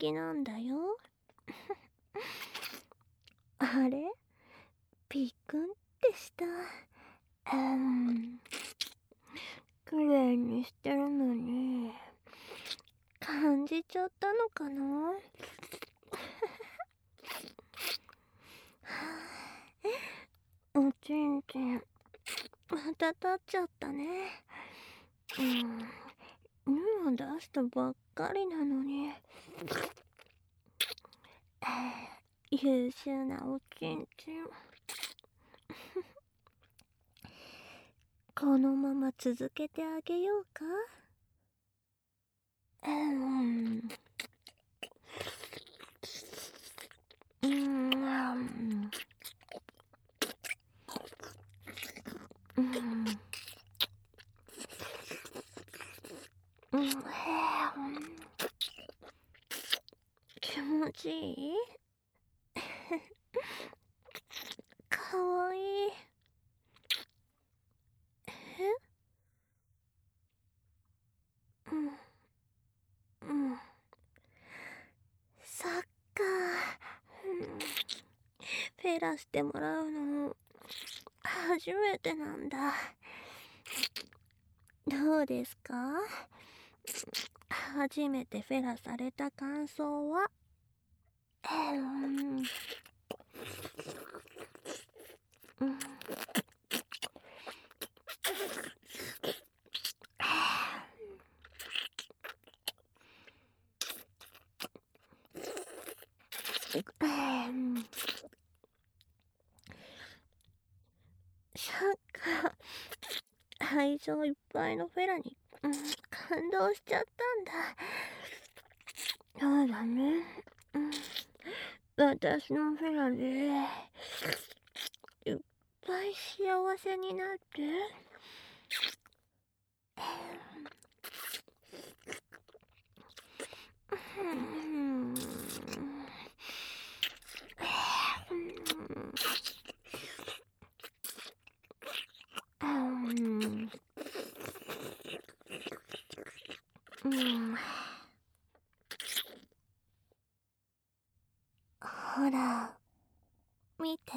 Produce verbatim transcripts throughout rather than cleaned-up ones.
きなんだよ。あれ、ピックンってした。うん。きれいにしてるのに、感じちゃったのかな。おちんちん、また立っちゃったね。うん。尿を出したばっかりなのに。優秀なおちんちん。このまま続けてあげようか。うん。うん。うん。うん。気持ちいい？かわいい。え？うん。うん。そっか。うん。フェラしてもらうの初めてなんだ。どうですか？初めてフェラされた感想は？うん。うん。そっか。愛情いっぱいのフェラに、うん、感動しちゃったんだ。そうだね。うん、私のフェラでいっぱい幸せになって。うん。うん。ほら、見て。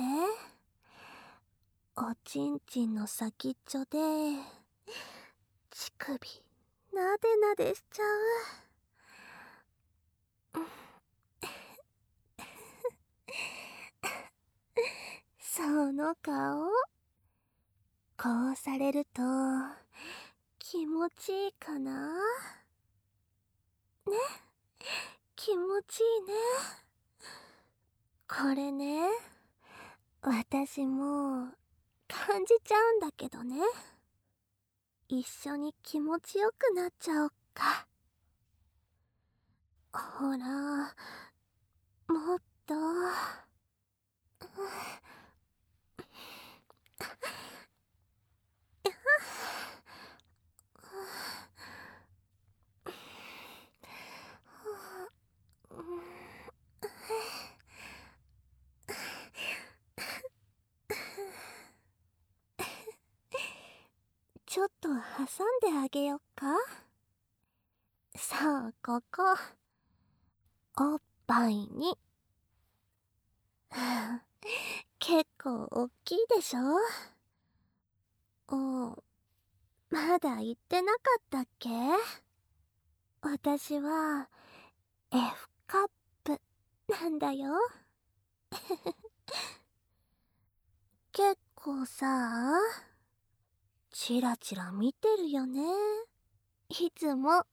おちんちんの先っちょで、乳首、なでなでしちゃう。その顔、こうされると、気持ちいいかな？ね、気持ちいいね。これね、私も感じちゃうんだけどね。一緒に気持ちよくなっちゃおっか。ほら、もっと。ちょっと挟んであげよっか。そう、ここ。おっぱいに。結構おっきいでしょ？お、まだ言ってなかったっけ？私は F カップなんだよ。結構さ、チラチラ見てるよね。いつも。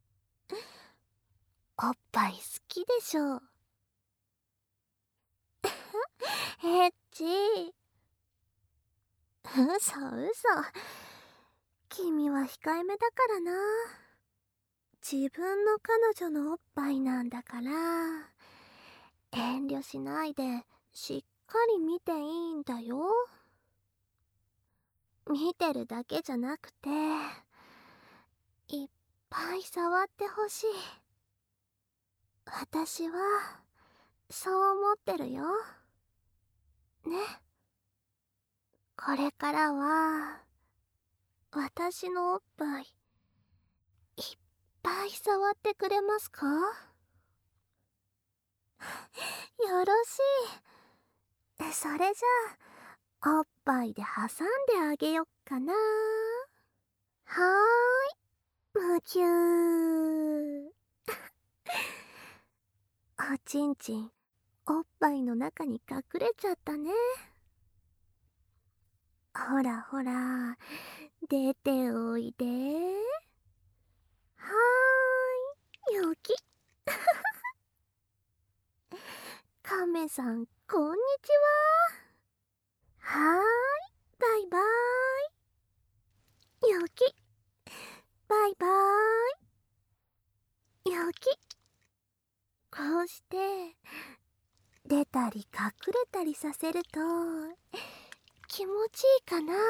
おっぱい好きでしょ？エッチ。嘘嘘。君は控えめだからな。自分の彼女のおっぱいなんだから、遠慮しないでしっかり見ていいんだよ。見てるだけじゃなくて、いっぱい触ってほしい。私はそう思ってるよ。ね。これからは私のおっぱいいっぱい触ってくれますか？ よろしい。それじゃあ、おっぱいで挟んであげよっかな。はーい、むぎゅー。おちんちん、おっぱいの中に隠れちゃったね。ほらほら、出ておいで。はーい、よき。カメさん、こんにちは。はーい、バイバーイ。よき、バイバーイ。よき。こうして、出たり隠れたりさせると、気持ちいいかな。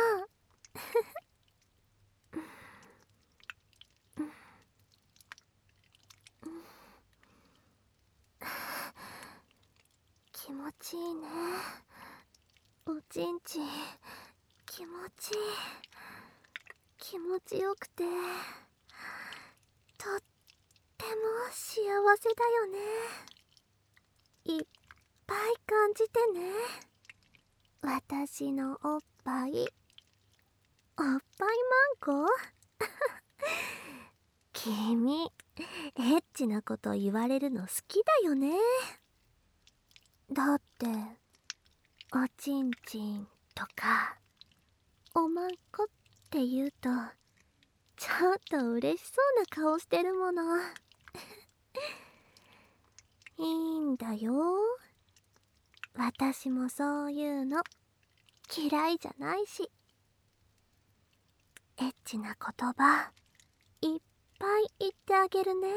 気持ちいいね。おちんちん、気持ちいい。気持ちよくて、とっても幸せだよね。いっぱい感じてね。私のおっぱい、おっぱいマンコ。君、エッチなこと言われるの好きだよね。だって、おちんちんとか、おまんこって言うと、ちょっと嬉しそうな顔してるもの。いいんだよ。私もそういうの嫌いじゃないし。エッチな言葉いっぱい言ってあげるね。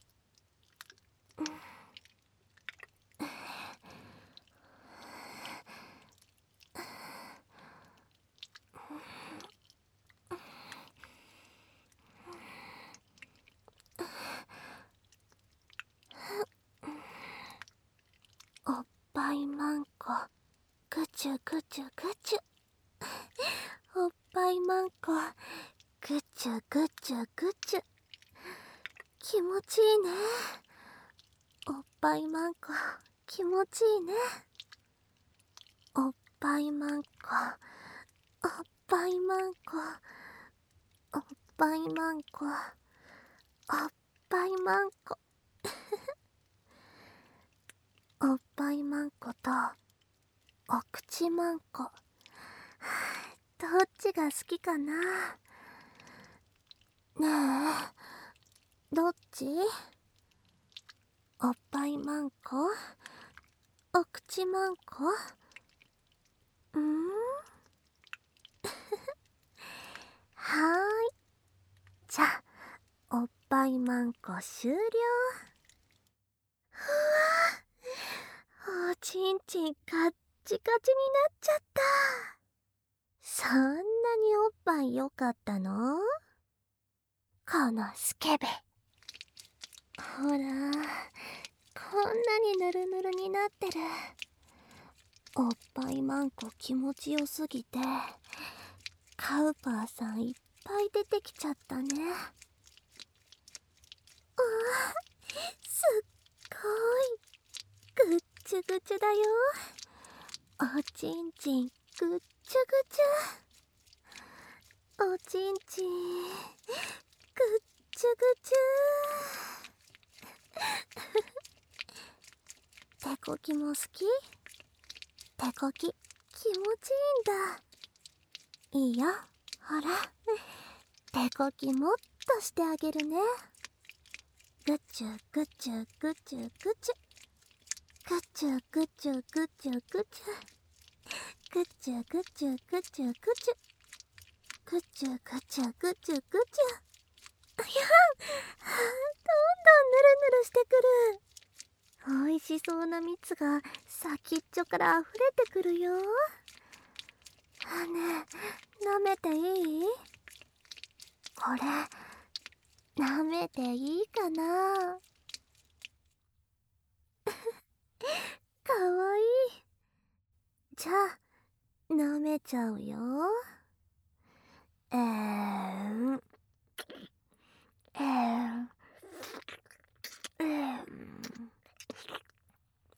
おっぱいマンコ、ぐちゅぐちゅぐちゅ。おっぱいマンコ、ぐちゅぐちゅぐちゅ。気持ちいいね。おっぱいマンコ、気持ちいいね。おっぱいマンコ、おっぱいマンコ、おっぱいマンコ、おっぱいマンコ。おっぱいマンコとお口マンコ、どっちが好きかな。ねえ、どっち？おっぱいマンコ、お口マンコ。うん？はーい。じゃあ、おっぱいマンコ終了。おちんちんカッチカチになっちゃった。そんなにおっぱい良かったの？このスケベ。ほら、こんなにぬるぬるになってる。おっぱいマンコ気持ちよすぎて、カウパーさんいっぱい出てきちゃったね。うわ、すっごいぐっちゅぐちゅだよ。おちんちんぐっちゅぐちゅ。おちんちんぐっちゅぐちゅ。手こきも好き？手こき気持ちいいんだ。いいよ、ほら。手こきもっとしてあげるね。ぐちゅぐちゅぐちゅぐちゅ。ぐちゅぐちゅぐちゅぐちゅ。ぐちゅぐちゅぐちゅぐちゅ。ぐちゅぐちゅぐちゅぐちゅ。いやん、どんどんぬるぬるしてくる。おいしそうな蜜が先っちょから溢れてくるよ。ねえ、舐めていい？これ、舐めていいかな？かわいい。じゃあ、舐めちゃうよ。えーん。えーん。えーん。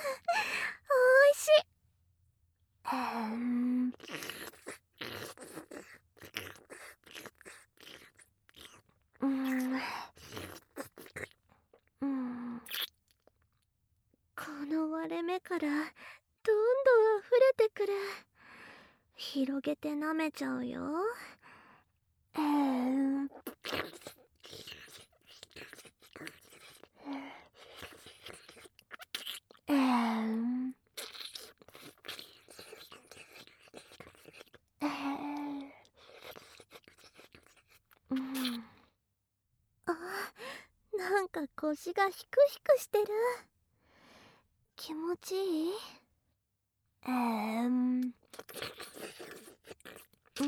おいしい。うーん。うーん。うん。この割れ目からどんどん溢れてくる。広げて舐めちゃうよ。えー、えー、えー、うん。あ、なんか腰がヒクヒクしてる。気持ちいい。えー、うん、え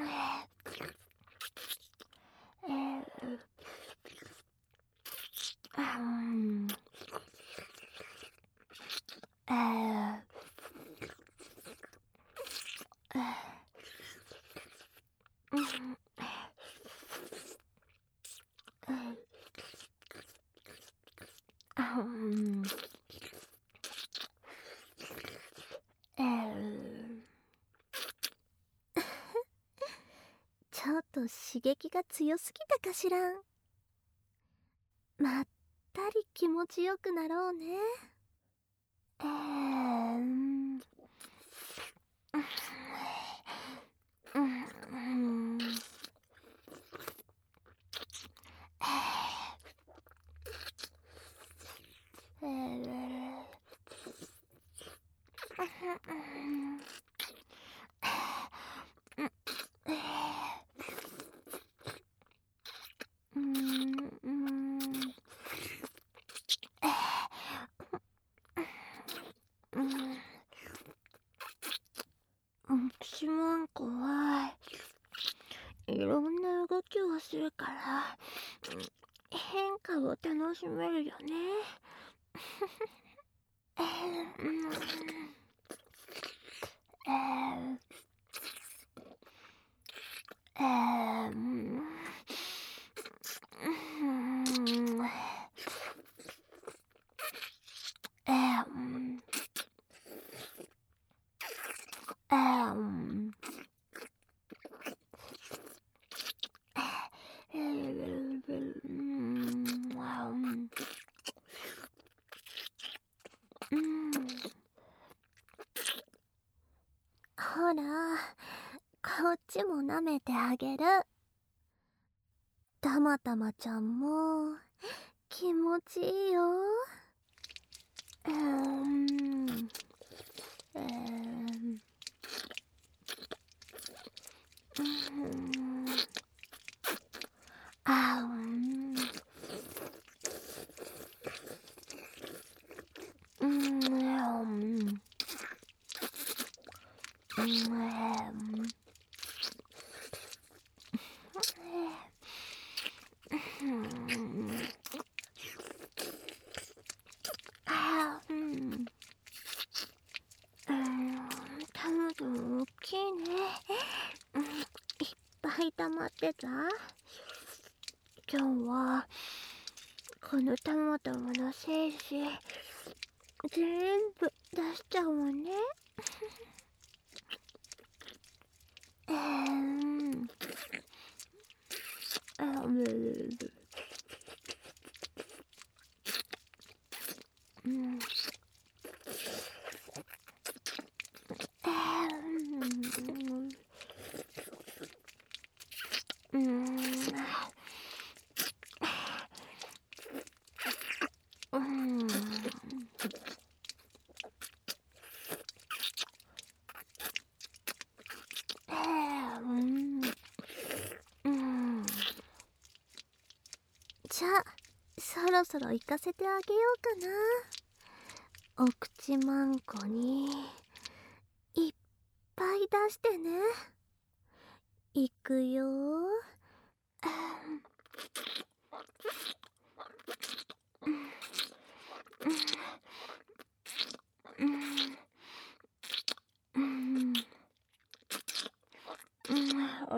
ー、うん、えー、えー、うん、えー、うん、えー、ちょっと刺激が強すぎたかしらん。まったり気持ちよくなろうね。えー、うん、うん、うん、えー、うん、うん、うん、うん、しまんこはいろんな動きをするから変化を楽しめるよね。えー、うん、えー、えー、うん、うん、えー、うん、えー、うん、えー、うん、うん、ほら、こっちも舐めてあげる。たまたまちゃんも気持ちいいよ。うーん、えー、うーん、あー、うん、うん、うん、うん、うん、あー、うん、うん、タムトも大きいね。うん、いっぱい溜まってた。今日はこのたまたまの精子全部出しちゃうわね。えー、あ、うん、うん、えー、うん、うん、えー、うん、うん。じゃあ、そろそろ行かせてあげようかな。お口まんこにいっぱい出してね。いくよ。うん、うん、うん、うん、うん、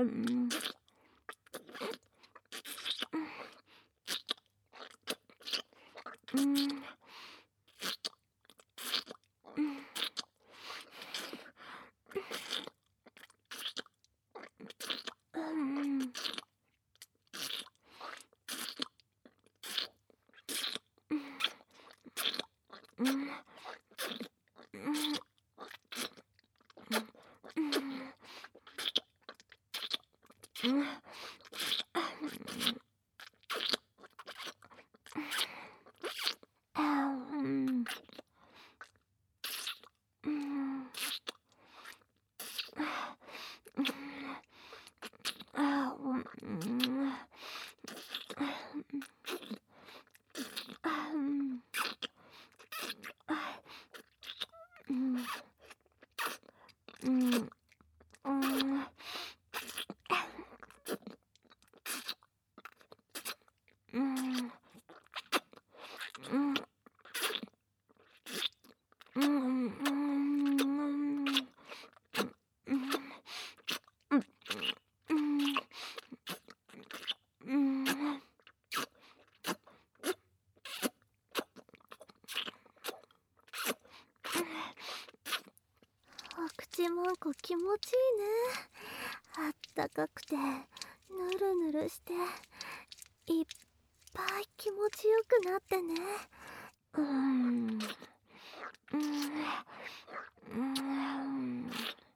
うん、 お口もんこ気持ちいいね。あったかくてぬるぬるしていっぱい気持ちよくなってね。うーんうーんうーん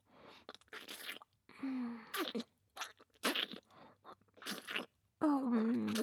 うん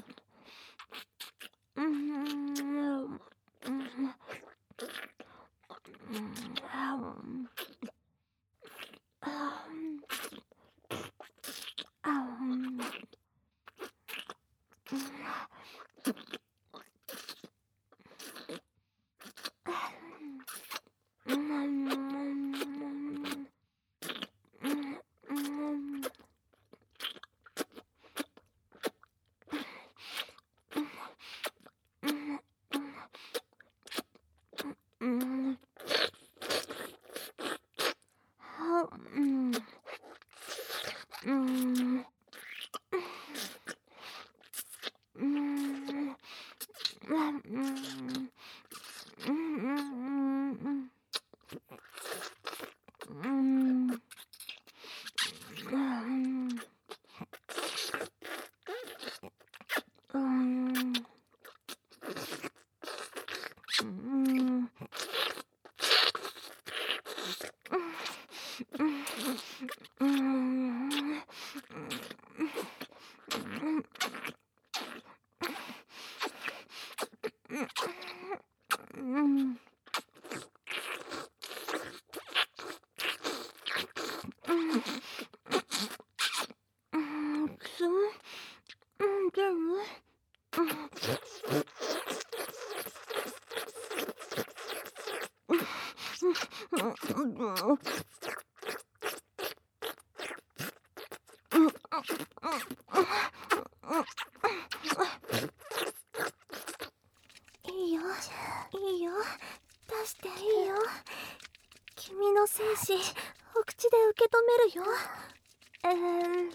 いいよいいよ、出していいよ。君の精子お口で受け止めるよ。えー、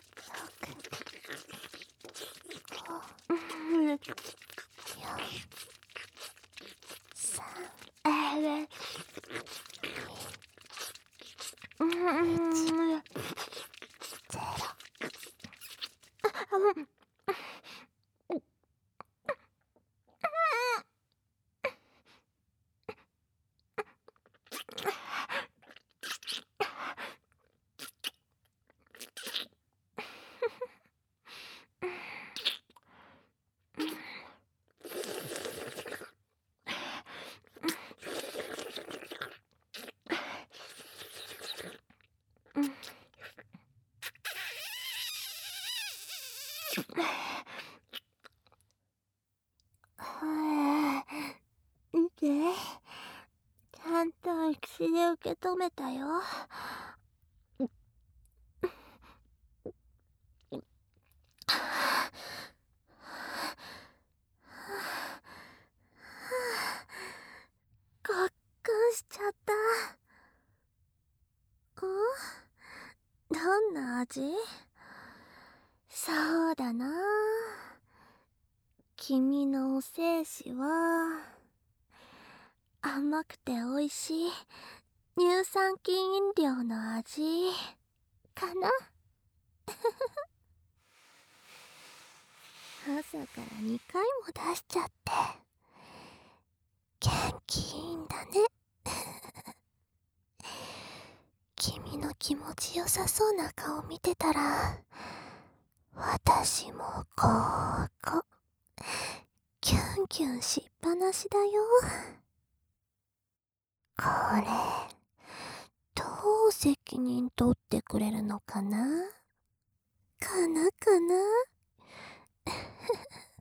うんさんえーうんゼロで、ちゃんと口で受け止めたよ。ごっくんしちゃった。ん？どんな味？そうだな。君のお精子は甘くて美味しい乳酸菌飲料の味かな。朝からにかいも出しちゃって元気いいんだね。君の気持ちよさそうな顔見てたら、私もこーこキュンキュンしっぱなしだよ。これどう責任取ってくれるのかなかなかな。